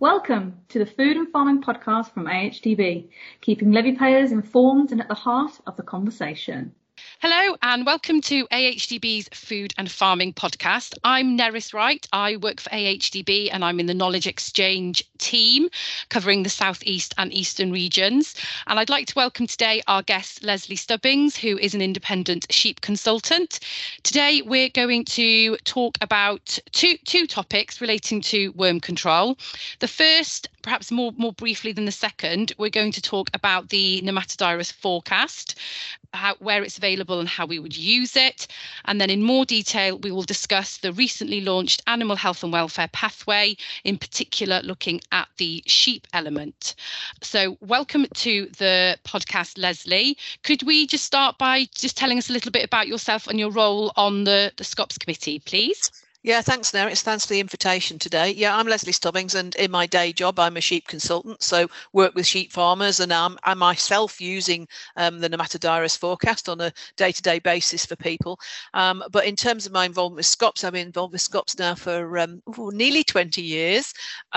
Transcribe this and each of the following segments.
Welcome to the Food and Farming Podcast from AHDB, keeping levy payers informed and at the heart of the conversation. Hello and welcome to AHDB's Food and Farming Podcast. I'm Nerys Wright. I work for AHDB and I'm in the Knowledge Exchange team covering the South East and Eastern regions. And I'd like to welcome today our guest, Leslie Stubbings, who is an independent sheep consultant. Today, we're going to talk about two topics relating to worm control. The first, perhaps more briefly than the second, we're going to talk about the nematodirus forecast, where it's available and how we would use it. And then in more detail, we will discuss the recently launched Animal Health and Welfare Pathway, in particular looking at the sheep element. So welcome to the podcast, Leslie. Could we just start by just telling us a little bit about yourself and your role on the SCOPS committee, please? Yeah, thanks, Nerys. Thanks for the invitation today. Yeah, I'm Leslie Stubbings, and in my day job, I'm a sheep consultant, so work with sheep farmers, and I'm myself using the nematodirus forecast on a day-to-day basis for people. But in terms of my involvement with SCOPS, I've been involved with SCOPS now for nearly 20 years.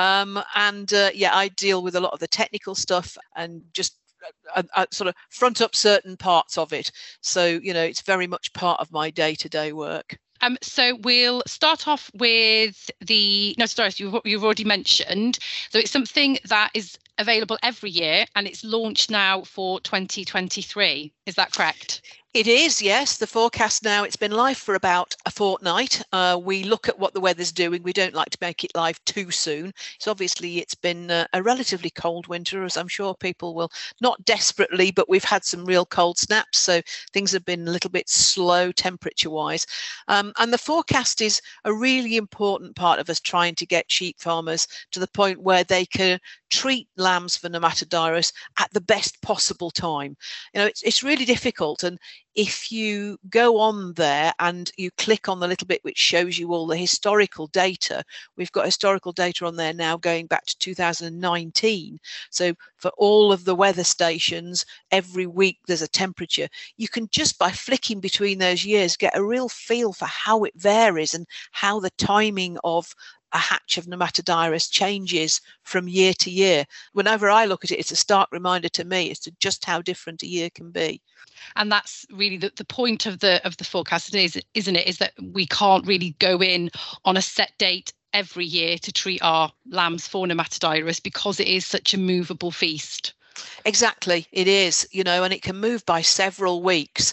I deal with a lot of the technical stuff and just I sort of front up certain parts of it. So, it's very much part of my day-to-day work. So we'll start off with the nematodirus you've already mentioned. So it's something that is available every year and it's launched now for 2023. Is that correct? It is, yes. The forecast now, it's been live for about a fortnight. We look at what the weather's doing. We don't like to make it live too soon. So obviously it's been a relatively cold winter, as I'm sure people will, not desperately, but we've had some real cold snaps. So things have been a little bit slow temperature wise. And the forecast is a really important part of us trying to get sheep farmers to the point where they can treat lambs for nematodirus at the best possible time. It's really difficult. And if you go on there and you click on the little bit which shows you all the historical data, we've got historical data on there now going back to 2019. So for all of the weather stations, every week there's a temperature. You can just by flicking between those years get a real feel for how it varies and how the timing of a hatch of nematodirus changes from year to year. Whenever I look at it, it's a stark reminder to me as to just how different a year can be. And that's really the point of the forecast, isn't it? Is that we can't really go in on a set date every year to treat our lambs for nematodirus because it is such a movable feast. Exactly, it is, and it can move by several weeks.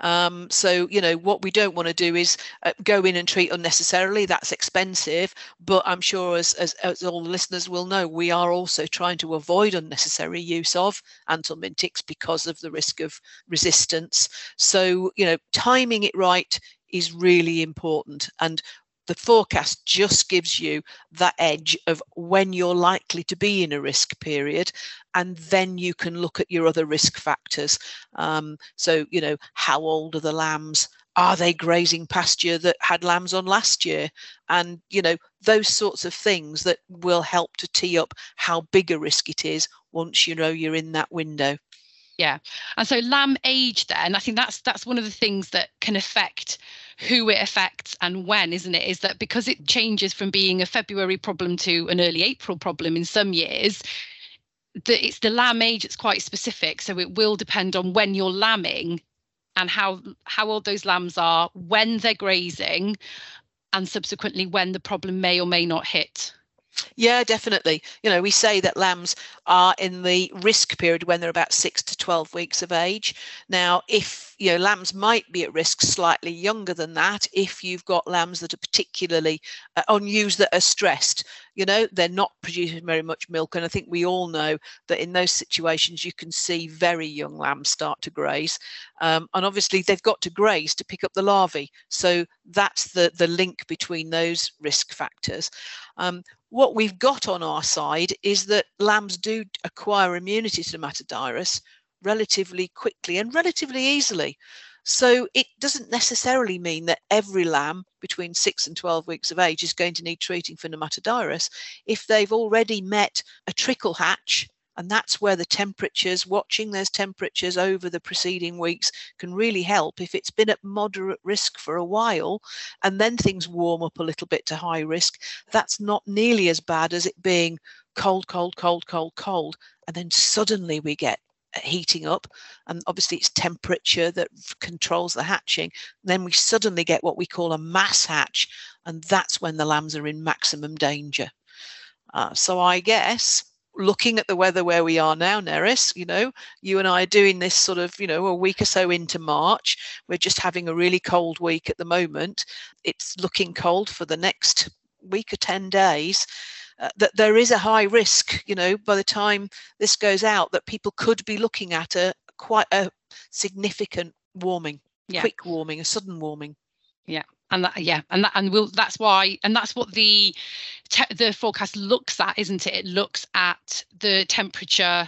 What we don't want to do is go in and treat unnecessarily. That's expensive. But I'm sure as all the listeners will know, we are also trying to avoid unnecessary use of anthelmintics because of the risk of resistance. So, timing it right is really important. And the forecast just gives you that edge of when you're likely to be in a risk period, and then you can look at your other risk factors. How old are the lambs? Are they grazing pasture that had lambs on last year? And, those sorts of things that will help to tee up how big a risk it is once you're in that window. Yeah. And so lamb age then, I think that's one of the things that can affect who it affects and when, isn't it? Is that because it changes from being a February problem to an early April problem in some years, it's the lamb age that's quite specific. So it will depend on when you're lambing and how old those lambs are, when they're grazing, and subsequently when the problem may or may not hit. Yeah, definitely. We say that lambs are in the risk period when they're about 6 to 12 weeks of age. Now, if lambs might be at risk slightly younger than that, if you've got lambs that are particularly on ewes that are stressed, they're not producing very much milk. And I think we all know that in those situations, you can see very young lambs start to graze. And obviously, they've got to graze to pick up the larvae. So that's the link between those risk factors. What we've got on our side is that lambs do acquire immunity to nematodirus relatively quickly and relatively easily. So it doesn't necessarily mean that every lamb between 6 and 12 weeks of age is going to need treating for nematodirus. If they've already met a trickle hatch, and that's where the temperatures, watching those temperatures over the preceding weeks can really help. If it's been at moderate risk for a while and then things warm up a little bit to high risk, that's not nearly as bad as it being cold, cold, cold, cold, cold, and then suddenly we get heating up, and obviously it's temperature that controls the hatching. Then we suddenly get what we call a mass hatch, and that's when the lambs are in maximum danger. So I guess looking at the weather where we are now, Neris, you and I are doing this sort of, a week or so into March. We're just having a really cold week at the moment. It's looking cold for the next week or 10 days. That there is a high risk, by the time this goes out, that people could be looking at quite a significant warming, quick warming, a sudden warming. Yeah. That's what the forecast looks at, isn't it? It looks at the temperature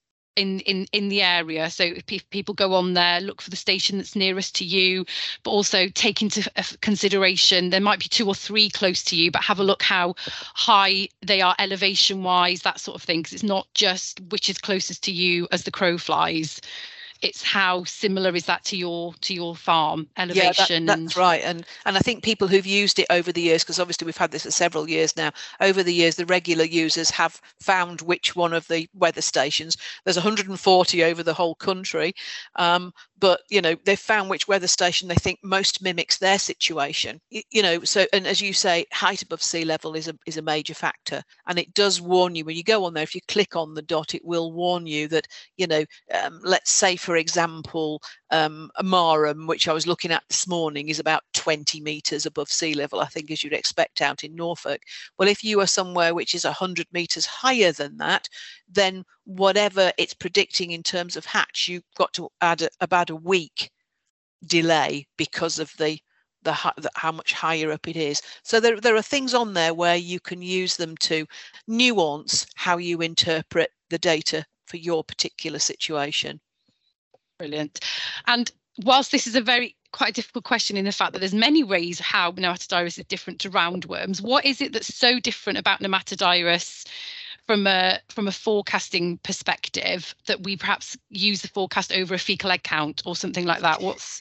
in the area. So if people go on there, look for the station that's nearest to you, but also take into consideration there might be 2 or 3 close to you, but have a look how high they are elevation wise, that sort of thing, because it's not just which is closest to you as the crow flies. It's how similar is that to your farm elevation. Yeah, that's right. And I think people who've used it over the years, because obviously we've had this for several years now, over the years, the regular users have found which one of the weather stations. There's 140 over the whole country. But, they've found which weather station they think most mimics their situation. So, and as you say, height above sea level is a major factor. And it does warn you when you go on there, if you click on the dot, it will warn you that, let's say, for example, Marham, which I was looking at this morning, is about 20 metres above sea level, I think, as you'd expect out in Norfolk. Well, if you are somewhere which is 100 metres higher than that, then whatever it's predicting in terms of hatch, you've got to add about a week delay because of how much higher up it is. So there are things on there where you can use them to nuance how you interpret the data for your particular situation. Brilliant. And whilst this is quite a difficult question in the fact that there's many ways how Nematodiris is different to roundworms, what is it that's so different about Nematodiris from a forecasting perspective that we perhaps use the forecast over a fecal egg count or something like that?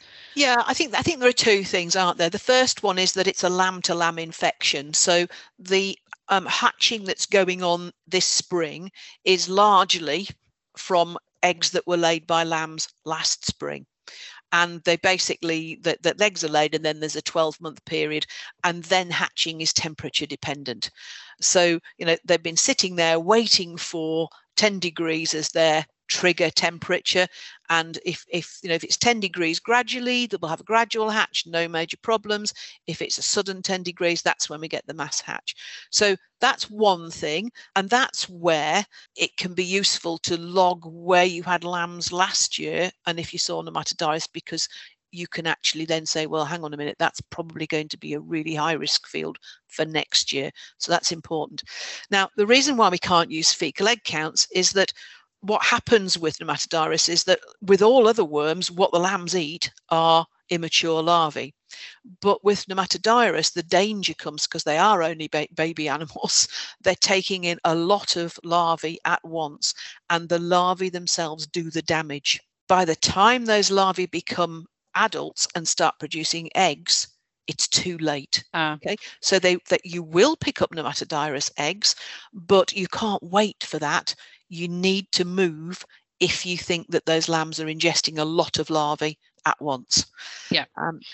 I think there are 2 things, aren't there? The first one is that it's a lamb-to-lamb infection. So the hatching that's going on this spring is largely from eggs that were laid by lambs last spring. And they basically, the eggs are laid and then there's a 12-month period, and then hatching is temperature dependent. So, they've been sitting there waiting for 10 degrees as their trigger temperature. And if it's 10 degrees gradually, they will have a gradual hatch, no major problems. If it's a sudden 10 degrees, that's when we get the mass hatch. So that's one thing. And that's where it can be useful to log where you had lambs last year. And if you saw Nematodiris, because you can actually then say, well, hang on a minute, that's probably going to be a really high risk field for next year. So that's important. Now, the reason why we can't use fecal egg counts is that what happens with Nematodiris is that with all other worms, what the lambs eat are immature larvae. But with Nematodiris, the danger comes because they are only baby animals. They're taking in a lot of larvae at once, and the larvae themselves do the damage. By the time those larvae become adults and start producing eggs, it's too late. Okay, so that you will pick up Nematodiris eggs, but you can't wait for that. You need to move if you think that those lambs are ingesting a lot of larvae at once. Yeah.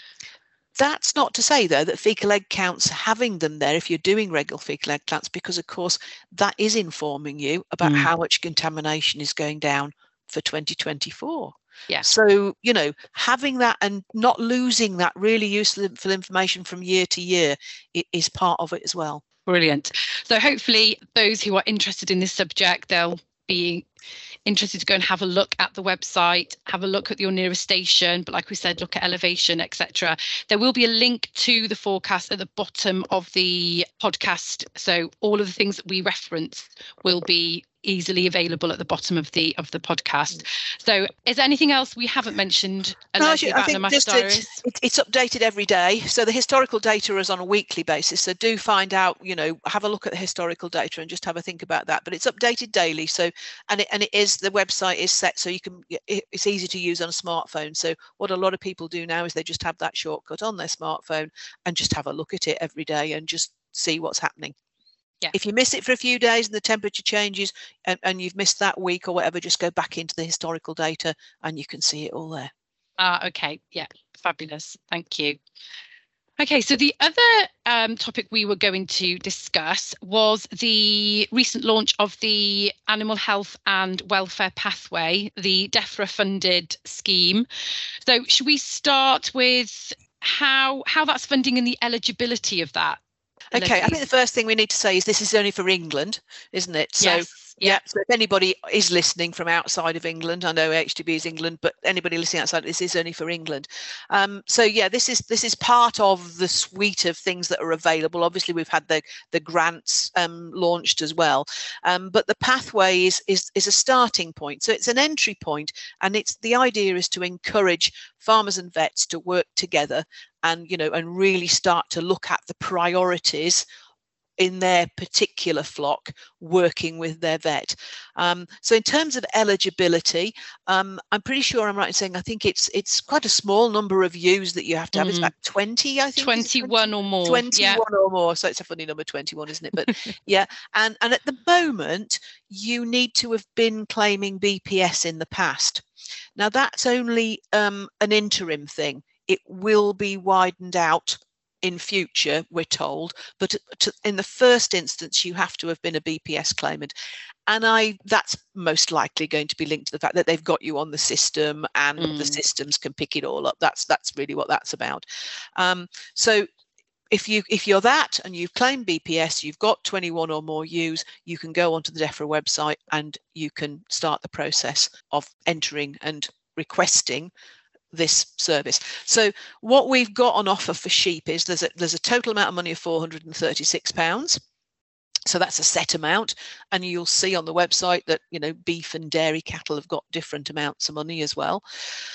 That's not to say, though, that fecal egg counts, having them there, if you're doing regular fecal egg counts, because, of course, that is informing you about how much contamination is going down for 2024. Yeah. So, having that and not losing that really useful information from year to year is part of it as well. Brilliant. So hopefully those who are interested in this subject, they'll be interested to go and have a look at the website, have a look at your nearest station, but like we said, look at elevation, etc. There will be a link to the forecast at the bottom of the podcast. So all of the things that we reference will be easily available at the bottom of the podcast. So is there anything else we haven't mentioned about Nematodiris? It's updated every day. So the historical data is on a weekly basis. So do find out, have a look at the historical data and just have a think about that. But it's updated daily. So and it is, the website is set so it's easy to use on a smartphone. So what a lot of people do now is they just have that shortcut on their smartphone and just have a look at it every day and just see what's happening. Yeah. If you miss it for a few days and the temperature changes and you've missed that week or whatever, just go back into the historical data and you can see it all there. Okay. Yeah. Fabulous. Thank you. Okay, so the other topic we were going to discuss was the recent launch of the Animal Health and Welfare Pathway, the DEFRA funded scheme. So should we start with how that's funding and the eligibility of that? Okay, I think the first thing we need to say is this is only for England, isn't it? So yes. Yeah. So if anybody is listening from outside of England, I know HDB is England, but anybody listening outside, this is only for England. So yeah, this is part of the suite of things that are available. Obviously, we've had the grants launched as well, but the pathway is a starting point. So it's an entry point, and the idea is to encourage farmers and vets to work together and really start to look at the priorities in their particular flock, working with their vet. So in terms of eligibility, I'm pretty sure I'm right in saying I think it's quite a small number of ewes that you have to have. It's about 20, I think. 21 or more. 21 or more. So it's a funny number, 21, isn't it? But yeah. And at the moment, you need to have been claiming BPS in the past. Now, that's only an interim thing. It will be widened out in future, we're told, but in the first instance, you have to have been a BPS claimant. And that's most likely going to be linked to the fact that they've got you on the system and the systems can pick it all up. That's really what that's about. So if you're that and you've claimed BPS, you've got 21 or more ewes, you can go onto the DEFRA website and you can start the process of entering and requesting this service. So what we've got on offer for sheep is there's a total amount of money of £436. So that's a set amount, and you'll see on the website that beef and dairy cattle have got different amounts of money as well.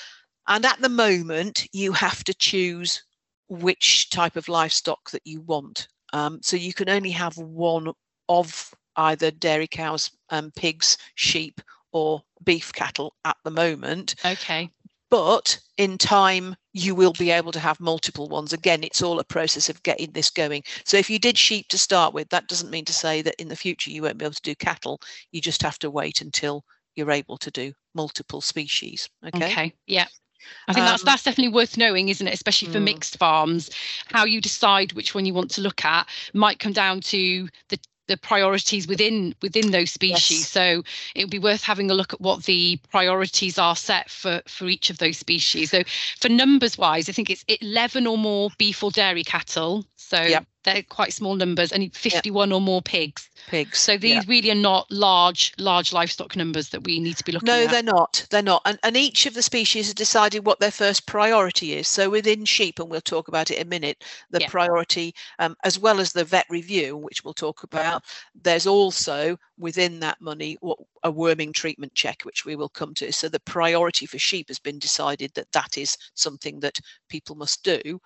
And at the moment, you have to choose which type of livestock that you want. So you can only have one of either dairy cows, pigs, sheep, or beef cattle at the moment. Okay. But in time, you will be able to have multiple ones. Again, it's all a process of getting this going. So if you did sheep to start with, that doesn't mean to say that in the future you won't be able to do cattle. You just have to wait until you're able to do multiple species. Okay. Yeah. I think that's definitely worth knowing, isn't it? Especially for mixed farms. How you decide which one you want to look at might come down to the priorities within those species. Yes. So it would be worth having a look at what the priorities are set for each of those species. So for numbers wise, I think it's 11 or more beef or dairy cattle. So they're quite small numbers, and 51 or more pigs. So these really are not large livestock numbers that we need to be looking at. No, they're not. And each of the species has decided what their first priority is. So within sheep, and we'll talk about it in a minute, the priority, as well as the vet review, which we'll talk about, there's also within that money a worming treatment check, which we will come to. So the priority for sheep has been decided that is something that people must do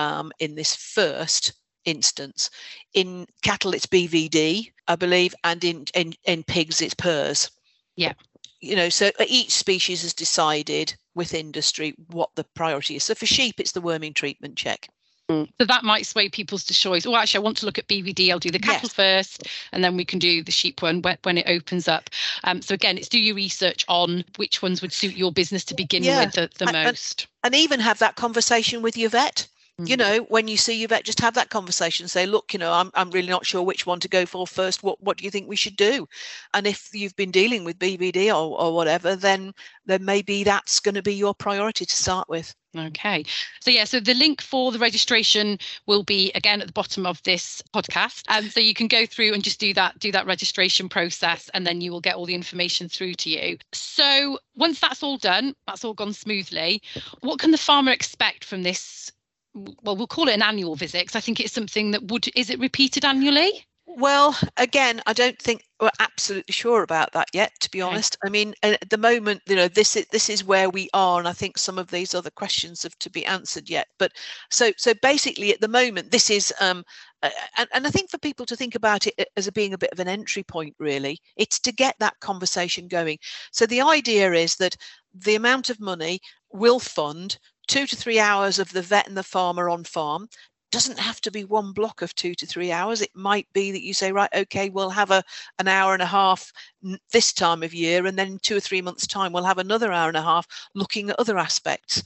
in this first instance. In cattle, it's BVD, I believe, and in pigs, it's PRRS. Yeah. So each species has decided with industry what the priority is. So for sheep, it's the worming treatment check. So that might sway people's choice. Oh, actually, I want to look at BVD. I'll do the cattle first, and then we can do the sheep one when it opens up. So again, it's do your research on which ones would suit your business to begin with the most. And even have that conversation with your vet. When you see your vet, just have that conversation. Say, look, I'm really not sure which one to go for first. What do you think we should do? And if you've been dealing with BVD or whatever, then maybe that's going to be your priority to start with. Okay. So the link for the registration will be again at the bottom of this podcast. So you can go through and just do that registration process, and then you will get all the information through to you. So once that's all done, that's all gone smoothly, what can the farmer expect from this? Well, we'll call it an annual visit, because I think it's something that is it repeated annually? Well, again, I don't think we're absolutely sure about that yet, to be honest. I mean, at the moment, this is where we are, and I think some of these other questions have to be answered yet. But so basically, at the moment, this is, and I think for people to think about it as being a bit of an entry point, really, it's to get that conversation going. So the idea is that the amount of money will fund 2 to 3 hours of the vet and the farmer on farm, doesn't have to be one block of 2 to 3 hours. It might be that you say, right, okay, we'll have an hour and a half this time of year, and then in 2 or 3 months' time, we'll have another hour and a half looking at other aspects.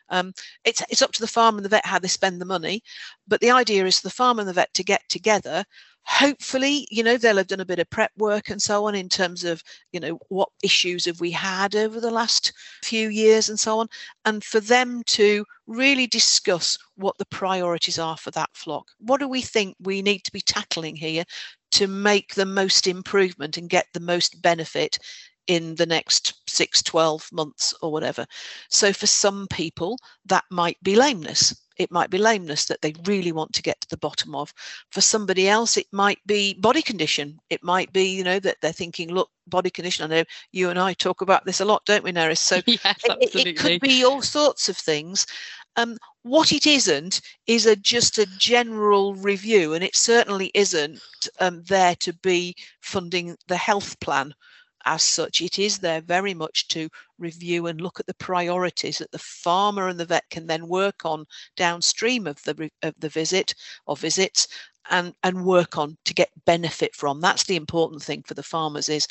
It's up to the farmer and the vet how they spend the money, but the idea is for the farmer and the vet to get together. Hopefully, they'll have done a bit of prep work and so on in terms of, what issues have we had over the last few years and so on, and for them to really discuss what the priorities are for that flock. What do we think we need to be tackling here to make the most improvement and get the most benefit in the next 6, 12 months or whatever? So for some people, that might be lameness. It might be lameness that they really want to get to the bottom of. For somebody else, it might be body condition. It might be, that they're thinking, look, body condition. I know you and I talk about this a lot, don't we, Neris? So yes, it could be all sorts of things. What it isn't is just a general review, and it certainly isn't there to be funding the health plan as such. It is there very much to review and look at the priorities that the farmer and the vet can then work on downstream of the visit or visits and work on to get benefit from. That's the important thing for the farmers, is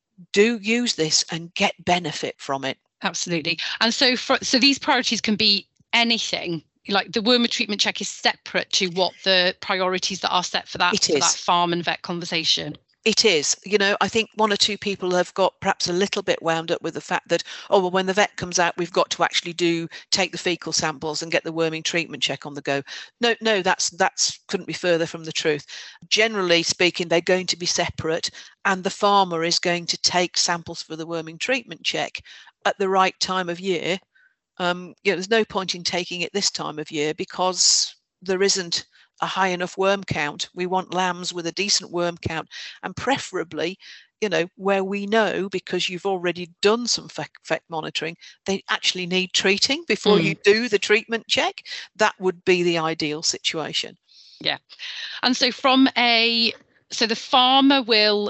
do use this and get benefit from it. Absolutely. And so these priorities can be anything. Like the wormer treatment check is separate to what the priorities that are set for that farm and vet conversation. It is. I think one or two people have got perhaps a little bit wound up with the fact that, when the vet comes out, we've got to actually take the fecal samples and get the worming treatment check on the go. No, that's couldn't be further from the truth. Generally speaking, they're going to be separate, and the farmer is going to take samples for the worming treatment check at the right time of year. There's no point in taking it this time of year because there isn't a high enough worm count. We want lambs with a decent worm count, and preferably, where we know, because you've already done some vet monitoring, they actually need treating before you do the treatment check. That would be the ideal situation. Yeah. And so the farmer will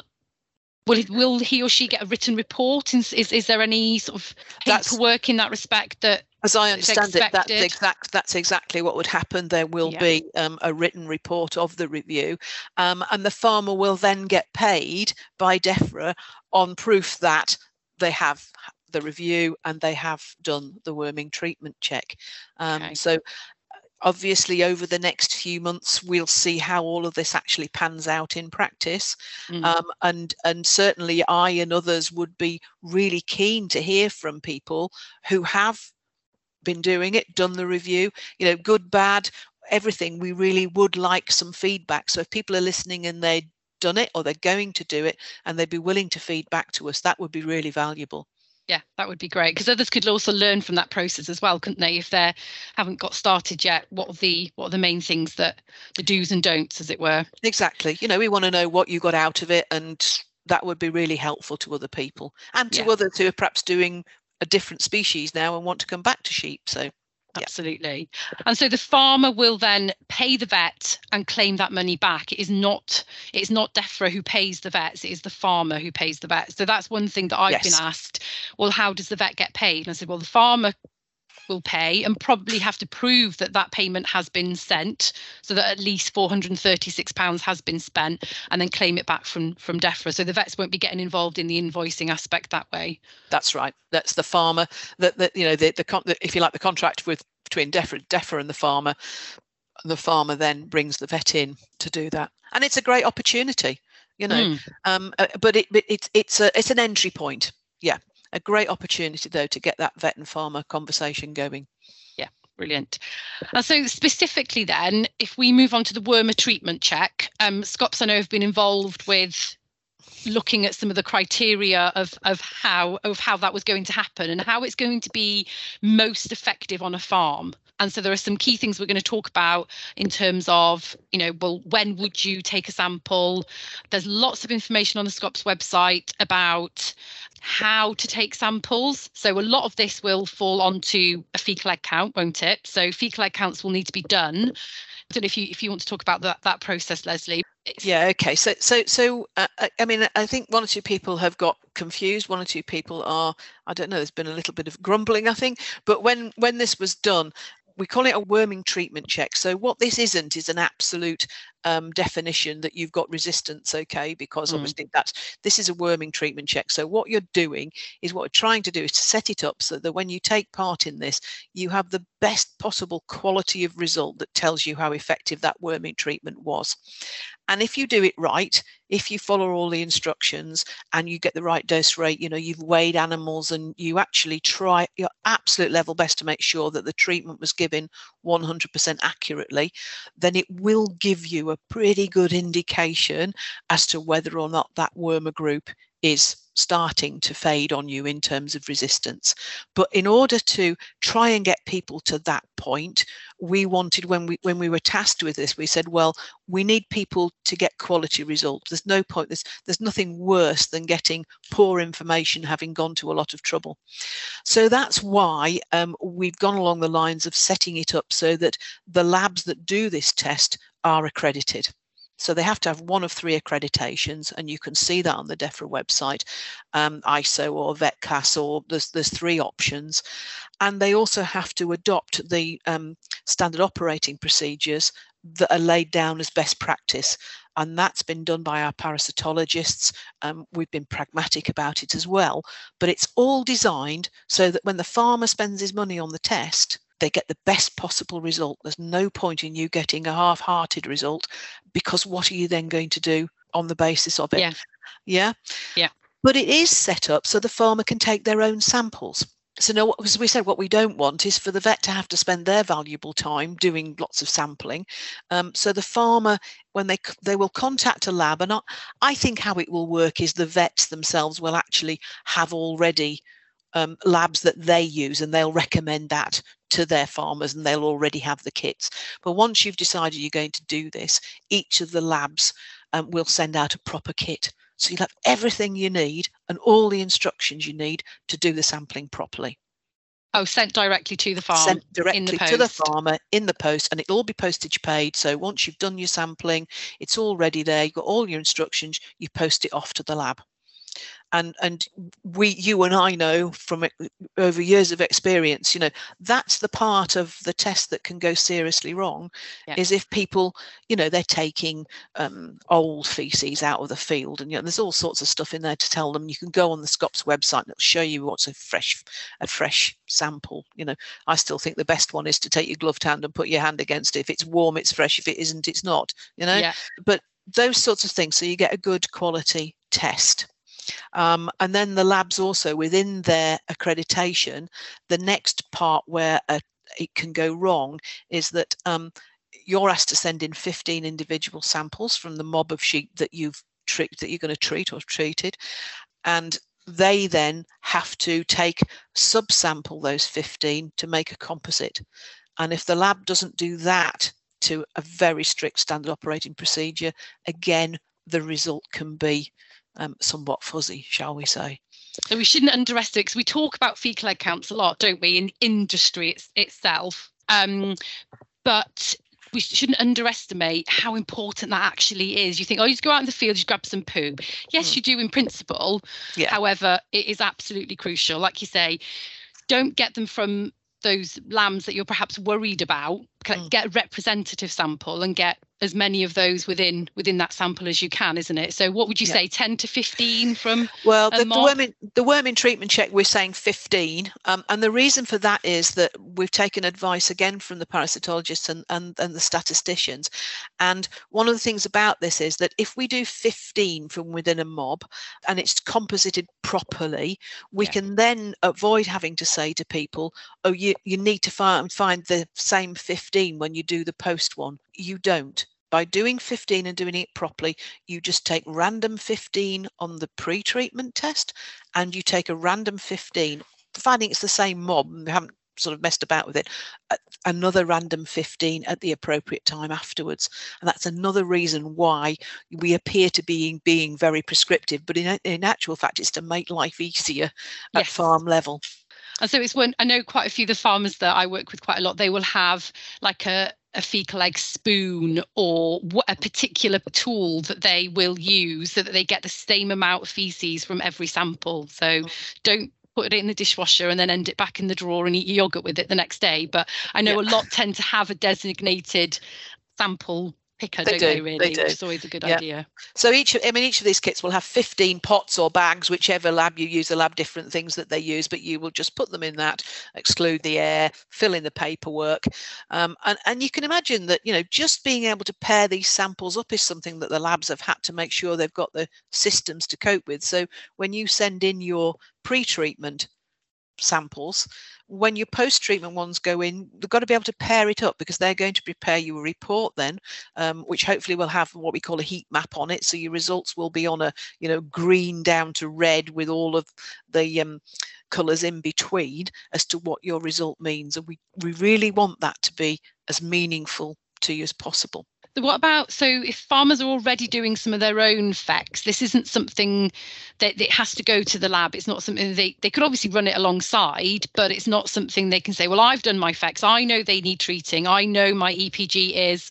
he or she get a written report? Is there any sort of paperwork in that respect that, as I understand it, that's exactly what would happen? There will be a written report of the review, and the farmer will then get paid by DEFRA on proof that they have the review and they have done the worming treatment check. So obviously, over the next few months, we'll see how all of this actually pans out in practice. And certainly I and others would be really keen to hear from people who have been doing it, done the review, good, bad, everything. We really would like some feedback. So if people are listening and they've done it or they're going to do it and they'd be willing to feed back to us, that would be really valuable. Yeah, that would be great, because others could also learn from that process as well, couldn't they? If they haven't got started yet, what are the main things, that the do's and don'ts, as it were? Exactly. We want to know what you got out of it, and that would be really helpful to other people and to others who are perhaps doing a different species now and want to come back to sheep. So absolutely. And so the farmer will then pay the vet and claim that money back. It's not DEFRA who pays the vets, it is the farmer who pays the vet. So that's one thing that I've been asked, well, how does the vet get paid? And I said, well, the farmer will pay and probably have to prove that payment has been sent, so that at least £436 has been spent, and then claim it back from DEFRA. So the vets won't be getting involved in the invoicing aspect that way. That's right. That's the farmer. If you like, the contract between DEFRA and the farmer. The farmer then brings the vet in to do that, and it's a great opportunity, But it's an entry point. Yeah. A great opportunity, though, to get that vet and farmer conversation going. Yeah, brilliant. And so specifically then, if we move on to the wormer treatment check, Scops, I know, have been involved with looking at some of the criteria of how that was going to happen and how it's going to be most effective on a farm. And so there are some key things we're going to talk about in terms of, when would you take a sample? There's lots of information on the Scops website about how to take samples. So a lot of this will fall onto a fecal egg count, won't it? So fecal egg counts will need to be done. I don't know if you want to talk about that process, Leslie. Yeah, okay. So I think one or two people have got confused. One or two people are, I don't know, there's been a little bit of grumbling, I think. But when this was done, we call it a worming treatment check. So what this isn't is an absolute definition that you've got resistance, okay, because obviously this is a worming treatment check. So what you're doing is, what we're trying to do is to set it up so that when you take part in this, you have the best possible quality of result that tells you how effective that worming treatment was. And if you do it right, if you follow all the instructions and you get the right dose rate, you've weighed animals and you actually try your absolute level best to make sure that the treatment was given 100% accurately, then it will give you a pretty good indication as to whether or not that wormer group is starting to fade on you in terms of resistance. But in order to try and get people to that point, we wanted, when we were tasked with this, we said, well, we need people to get quality results. There's no point, there's nothing worse than getting poor information having gone to a lot of trouble. So that's why we've gone along the lines of setting it up so that the labs that do this test are accredited. So they have to have one of 3 accreditations, and you can see that on the DEFRA website, ISO or VetCAS, or there's 3 options. And they also have to adopt the standard operating procedures that are laid down as best practice. And that's been done by our parasitologists. We've been pragmatic about it as well, but it's all designed so that when the farmer spends his money on the test, they get the best possible result. There's no point in you getting a half-hearted result, because what are you then going to do on the basis of it? Yeah. But it is set up so the farmer can take their own samples. So no, as we said, what we don't want is for the vet to have to spend their valuable time doing lots of sampling. So the farmer, when they will contact a lab, and I think how it will work is the vets themselves will actually have already labs that they use, and they'll recommend that to their farmers, and they'll already have the kits. But once you've decided you're going to do this, each of the labs will send out a proper kit. So you'll have everything you need and all the instructions you need to do the sampling properly. Oh, sent directly to the farm. Sent directly to the farmer in the post, and it'll all be postage paid. So once you've done your sampling, it's already there. You've got all your instructions. You post it off to the lab. And you and I know from over years of experience, that's the part of the test that can go seriously wrong, is if people, they're taking old feces out of the field, and there's all sorts of stuff in there to tell them. You can go on the SCOPS website and it'll show you what's a fresh sample. I still think the best one is to take your gloved hand and put your hand against it. If it's warm, it's fresh. If it isn't, it's not. But those sorts of things, so you get a good quality test. And then the labs also, within their accreditation, the next part where it can go wrong is that you're asked to send in 15 individual samples from the mob of sheep that you're going to treat or treated, and they then have to subsample those 15 to make a composite. And if the lab doesn't do that to a very strict standard operating procedure, again, the result can be somewhat fuzzy, shall we say. So we shouldn't underestimate, because we talk about fecal egg counts a lot, don't we, in industry itself. But we shouldn't underestimate how important that actually is. You think, you just go out in the field, you grab some poo. Yes, you do in principle. However, it is absolutely crucial. Like you say, don't get them from those lambs that you're perhaps worried about. Get a representative sample and get as many of those within that sample as you can, isn't it? So what would you say, 10 to 15 from the worming treatment check, we're saying 15, and the reason for that is that we've taken advice again from the parasitologists and the statisticians, and one of the things about this is that if we do 15 from within a mob and it's composited properly, we can then avoid having to say to people, you need to find the same 15 when you do the post one. You don't. By doing 15 and doing it properly, you just take random 15 on the pre-treatment test, and you take a random 15, providing it's the same mob and we haven't sort of messed about with it, another random 15 at the appropriate time afterwards. And that's another reason why we appear to be being very prescriptive, but in actual fact, it's to make life easier at farm level. And so it's when I know quite a few of the farmers that I work with quite a lot, they will have like a fecal egg spoon or a particular tool that they will use so that they get the same amount of feces from every sample. So don't put it in the dishwasher and then end it back in the drawer and eat your yogurt with it the next day. But I know a lot tend to have a designated sample picker, don't they really? They do. Which is always a good idea. So each of these kits will have 15 pots or bags, whichever lab you use. They'll have different things that they use, but you will just put them in that, exclude the air, fill in the paperwork. And you can imagine that, just being able to pair these samples up is something that the labs have had to make sure they've got the systems to cope with. So when you send in your pre-treatment samples, when your post-treatment ones go in, they've got to be able to pair it up, because they're going to prepare you a report then, which hopefully will have what we call a heat map on it. So your results will be on a green down to red with all of the colours in between as to what your result means. And we really want that to be as meaningful to you as possible. What about, so if farmers are already doing some of their own FECs, this isn't something that it has to go to the lab. It's not something they could obviously run it alongside, but it's not something they can say, well, I've done my FECs. I know they need treating. I know my EPG is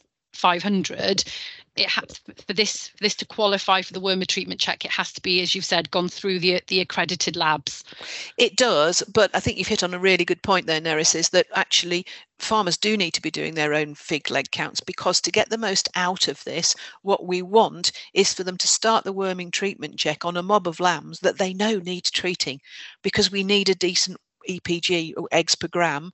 500. It has, for this to qualify for the wormer treatment check, it has to be, as you've said, gone through the accredited labs. It does, but I think you've hit on a really good point there, Neris, is that actually farmers do need to be doing their own fig leg counts, because to get the most out of this, what we want is for them to start the worming treatment check on a mob of lambs that they know needs treating, because we need a decent EPG or eggs per gram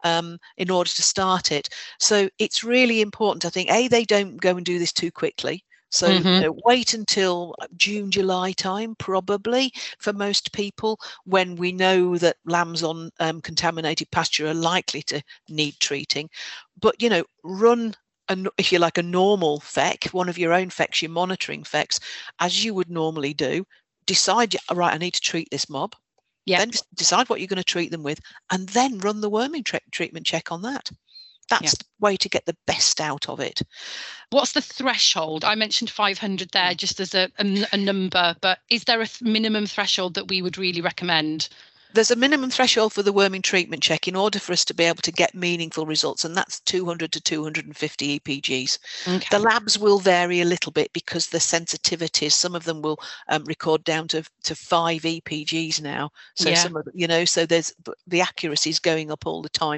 in order to start it. So it's really important, I think, they don't go and do this too quickly. So wait until June, July time, probably, for most people, when we know that lambs on contaminated pasture are likely to need treating. But, run, if you like, a normal FEC, one of your own FECs, your monitoring FECs, as you would normally do. Decide, right, I need to treat this mob. Yeah. Then decide what you're going to treat them with, and then run the worming treatment check on that. That's the way to get the best out of it. What's the threshold? I mentioned 500 there just as a number, but is there a minimum threshold that we would really recommend? There's a minimum threshold for the worming treatment check in order for us to be able to get meaningful results, and that's 200 to 250 EPGs. Okay. The labs will vary a little bit because the sensitivities, some of them will record down to 5 EPGs now. So some of them, so there's the accuracy is going up all the time.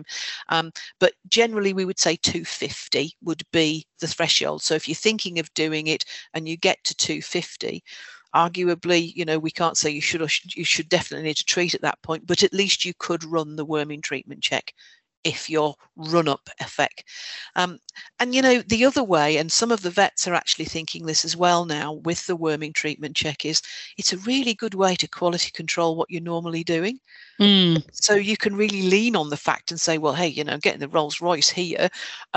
But generally we would say 250 would be the threshold. So if you're thinking of doing it and you get to 250, arguably, we can't say you should definitely need to treat at that point, but at least you could run the worming treatment check if you're run up effect. And the other way, and some of the vets are actually thinking this as well now with the worming treatment check, is it's a really good way to quality control what you're normally doing. So you can really lean on the fact and say, well, hey, getting the Rolls Royce here,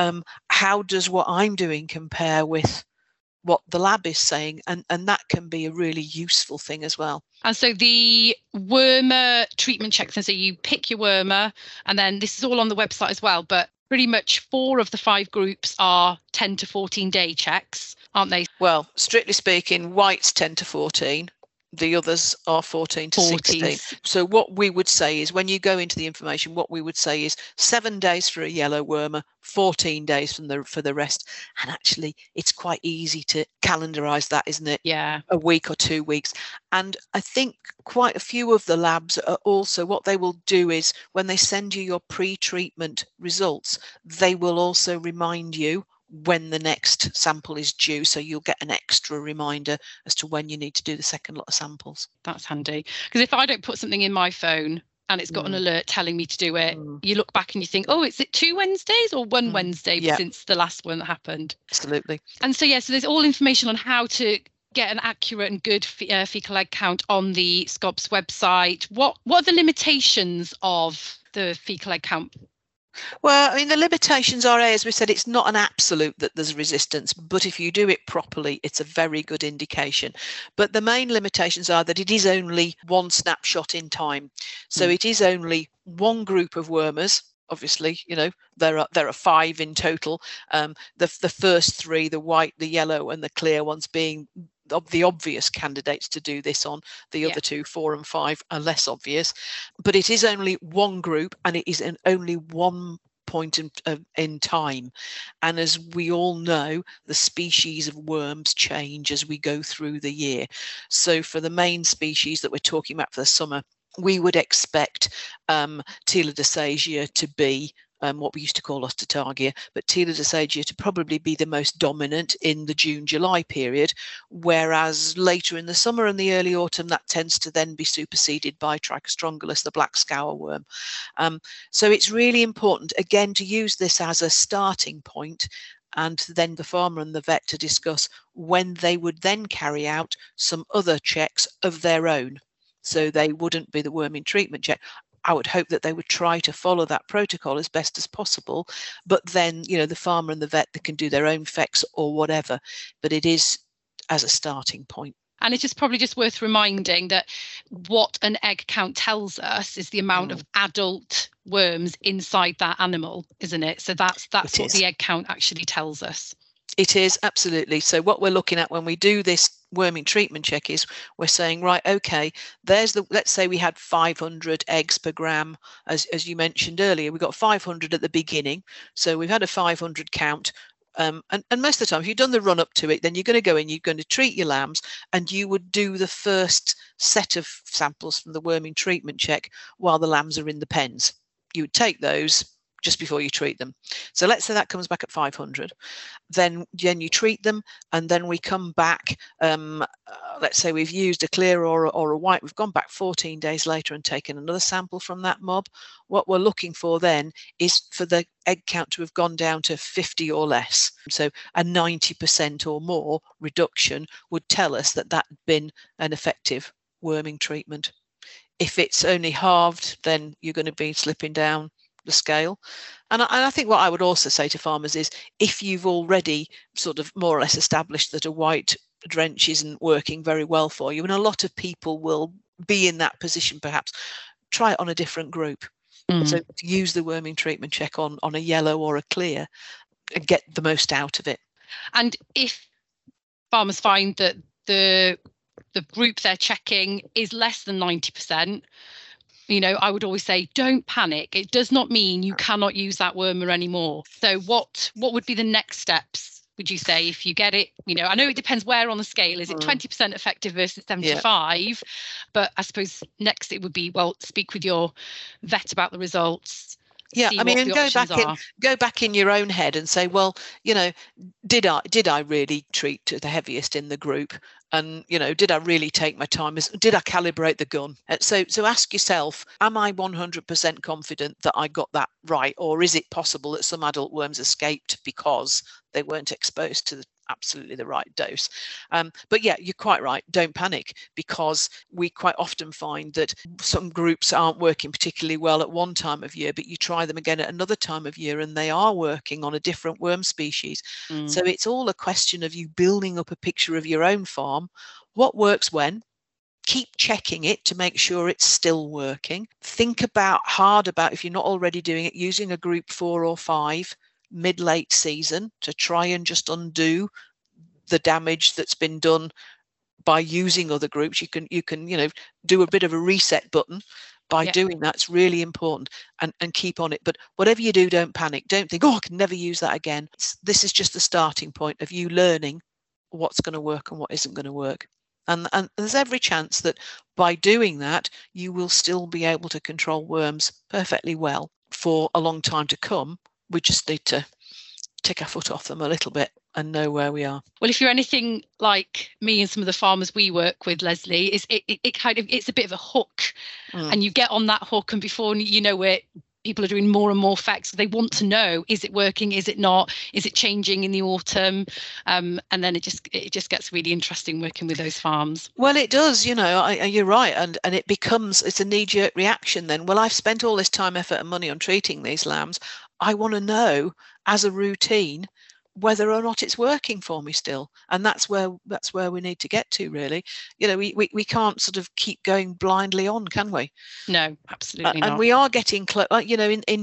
how does what I'm doing compare with what the lab is saying, and that can be a really useful thing as well. And so the wormer treatment checks, and so you pick your wormer, and then this is all on the website as well, but pretty much 4 of the 5 groups are 10 to 14 day checks, aren't they? Well, strictly speaking, white's 10 to 14. The others are 14 to 16. So what we would say is, when you go into the information, what we would say is 7 days for a yellow wormer, 14 days for the rest. And actually, it's quite easy to calendarize that, isn't it? Yeah. A week or 2 weeks. And I think quite a few of the labs are also, what they will do is, when they send you your pre-treatment results, they will also remind you when the next sample is due, so you'll get an extra reminder as to when you need to do the second lot of samples. That's handy, because if I don't put something in my phone and it's got an alert telling me to do it, you look back and you think, oh, is it 2 Wednesdays or 1 Wednesday since the last one happened? Absolutely. And so so there's all information on how to get an accurate and good fecal egg count on the SCOBS website. What are the limitations of the fecal egg count? Well, I mean, the limitations are, as we said, it's not an absolute that there's resistance, but if you do it properly, it's a very good indication. But the main limitations are that it is only one snapshot in time. So it is only one group of wormers. Obviously, there are 5 in total. The first 3, the white, the yellow, and the clear ones, being the obvious candidates to do this on. The other 2, 4 and 5, are less obvious. But it is only one group, and it is only one point in time. And as we all know, the species of worms change as we go through the year. So for the main species that we're talking about for the summer, we would expect Tila dysagia to be what we used to call Ostatagia, but Tila dysagia to probably be the most dominant in the June-July period, whereas later in the summer and the early autumn, that tends to then be superseded by Trichostrongylus, the black scourworm. So it's really important, again, to use this as a starting point, and then the farmer and the vet to discuss when they would then carry out some other checks of their own. So they wouldn't be the worming treatment check. I would hope that they would try to follow that protocol as best as possible, but then, you know, the farmer and the vet, they can do their own FEX or whatever, but it is as a starting point. And it's probably just worth reminding that what an egg count tells us is the amount of adult worms inside that animal, isn't it? So that's what the egg count actually tells us. It is, absolutely. So what we're looking at when we do this worming treatment check is we're saying, right, okay, let's say we had 500 eggs per gram, as you mentioned earlier. We got 500 at the beginning, so we've had a 500 count. And most of the time, if you've done the run up to it, then you're going to go in, you're going to treat your lambs, and you would do the first set of samples from the worming treatment check while the lambs are in the pens. You would take those just before you treat them. So let's say that comes back at 500. Then you treat them, and then we come back. Let's say we've used a clear or a white. We've gone back 14 days later and taken another sample from that mob. What we're looking for then is for the egg count to have gone down to 50 or less. So a 90% or more reduction would tell us that that had been an effective worming treatment. If it's only halved, then you're going to be slipping down the scale. And I think what I would also say to farmers is, if you've already sort of more or less established that a white drench isn't working very well for you, and a lot of people will be in that position, perhaps try it on a different group. So use the worming treatment check on a yellow or a clear and get the most out of it. And if farmers find that the group they're checking is less than 90%, you know, I would always say, don't panic. It does not mean you cannot use that wormer anymore. So what would be the next steps, would you say, if you get it? You know, I know it depends where on the scale. Is it 20% effective versus 75? Yeah. But I suppose next it would be, well, speak with your vet about the results. Yeah, I mean, and go back in your own head and say, well, you know, did I really treat the heaviest in the group? And, you know, did I really take my time? Did I calibrate the gun? So ask yourself, am I 100% confident that I got that right? Or is it possible that some adult worms escaped because they weren't exposed to absolutely the right dose? But yeah, you're quite right. Don't panic, because we quite often find that some groups aren't working particularly well at one time of year, but you try them again at another time of year and they are working on a different worm species. So it's all a question of you building up a picture of your own farm. What works when? Keep checking it to make sure it's still working. Think hard about, if you're not already doing it, using a group 4 or 5 mid-late season to try and just undo the damage that's been done by using other groups. You can you know, do a bit of a reset button by doing that. It's really important, and keep on it. But whatever you do, don't panic. Don't think, oh, I can never use that again. This is just the starting point of you learning what's going to work and what isn't going to work. And there's every chance that by doing that, you will still be able to control worms perfectly well for a long time to come. We just need to take our foot off them a little bit and know where we are. Well, if you're anything like me and some of the farmers we work with, Leslie, it's a bit of a hook, and you get on that hook, and before you know it, people are doing more and more FEX. They want to know, is it working? Is it not? Is it changing in the autumn? And then it just gets really interesting working with those farms. Well, it does, you know, you're right. And it's a knee-jerk reaction then. Well, I've spent all this time, effort and money on treating these lambs. I want to know as a routine whether or not it's working for me still. And that's where we need to get to, really. You know, we can't sort of keep going blindly on, can we? No, absolutely not. And we are getting close. You know, in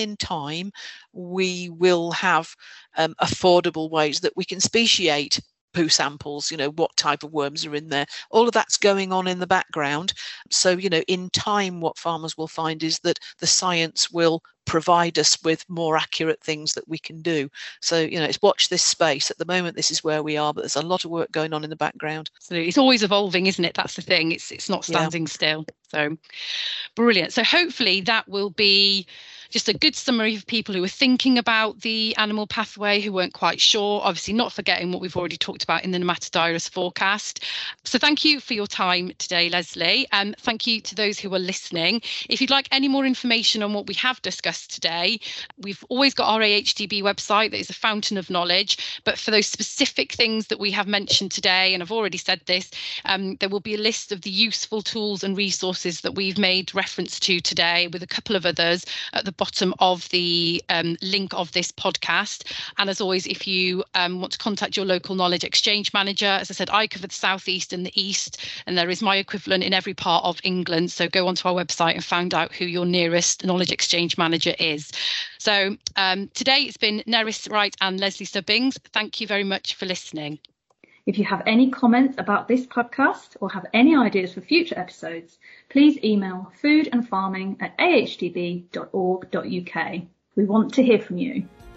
time we will have affordable ways that we can speciate poo samples, what type of worms are in there. All of that's going on in the background. So, in time, what farmers will find is that the science will provide us with more accurate things that we can do. So, it's watch this space. At the moment, this is where we are, but there's a lot of work going on in the background. So it's always evolving, isn't it? That's the thing. It's not standing still. So brilliant. So hopefully that will be just a good summary of people who are thinking about the animal pathway, who weren't quite sure, obviously not forgetting what we've already talked about in the nematodirus forecast. So thank you for your time today, Leslie, and thank you to those who are listening. If you'd like any more information on what we have discussed today, we've always got our AHDB website that is a fountain of knowledge, but for those specific things that we have mentioned today, and I've already said this, there will be a list of the useful tools and resources that we've made reference to today, with a couple of others at the bottom of the link of this podcast. And as always, if you want to contact your local knowledge exchange manager, as I said, I cover the southeast and the east, and there is my equivalent in every part of England. So go onto our website and find out who your nearest knowledge exchange manager is. So today it's been Nerys Wright and Leslie Stubbings. Thank you very much for listening. If you have any comments about this podcast or have any ideas for future episodes, please email foodandfarming@ahdb.org.uk. We want to hear from you.